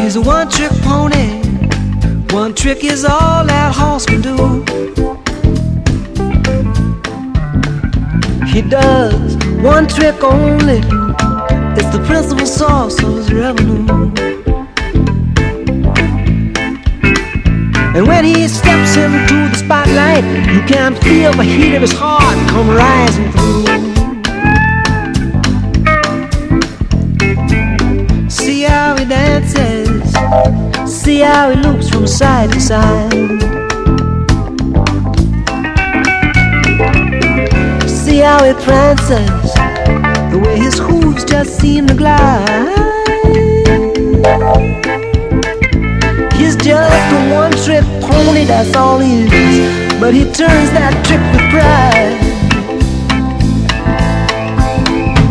He's a one-trick pony. One trick is all that horse can do. He does one trick only. It's the principal source of his revenue. And when he steps into the spotlight, you can feel the heat of his heart come rising through. See how he dances, see how he loops from side to side. See how he prances, the way his hooves just seem to glide. He's just a one-trick pony, that's all he is. But he turns that trick